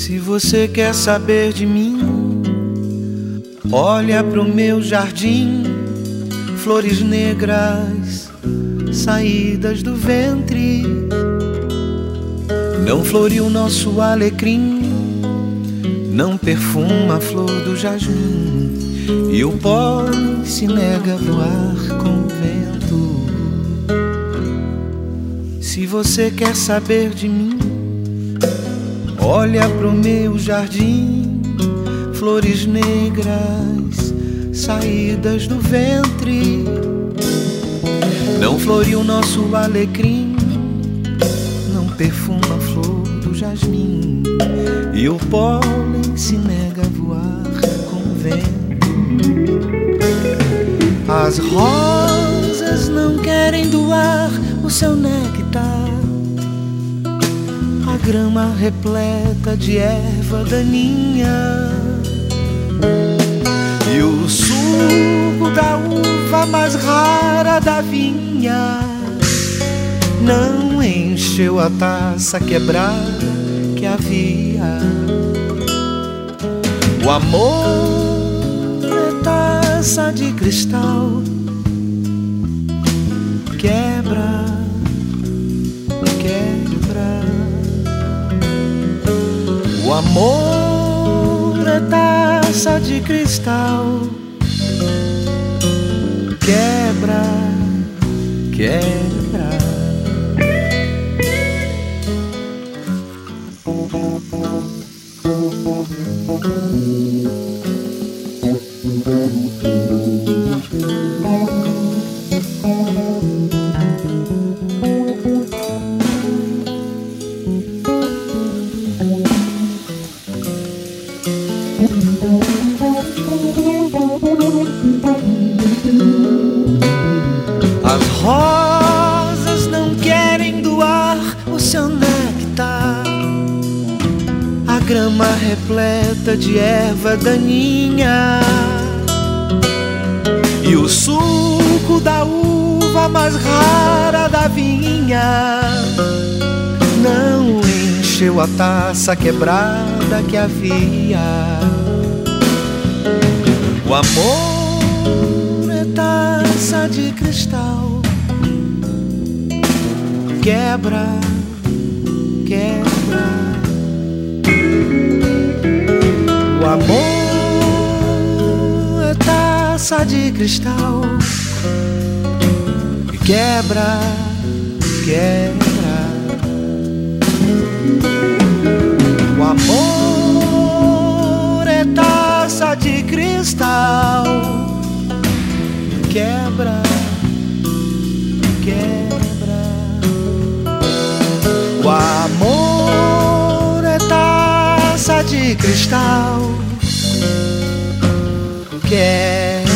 Se você quer saber de mim, olha pro meu jardim, flores negras saídas do ventre. Não floriu nosso alecrim, não perfuma a flor do jasmim, e o pólen se nega a voar com o vento. Se você quer saber de mim, olha pro meu jardim, flores negras saídas do ventre. Não floriu nosso alecrim, não perfuma a flor do jasmim, e o pólen se nega a voar com o vento. As rosas não querem doar o seu néctar, a grama repleta de erva daninha, e o suco da uva mais rara da vinha não encheu a taça quebrada que havia. O amor é taça de cristal, quebra, quebra. O amor é taça de cristal, quebra, quebra. As rosas não querem doar o seu néctar, a grama repleta de erva daninha, e o suco da uva mais rara da vinha não encheu a taça quebrada que havia. O amor é taça de cristal, quebra, quebra. O amor é taça de cristal, quebra, quebra. O amor é taça de cristal, quebra, quebra. O amor é taça de cristal, quebra.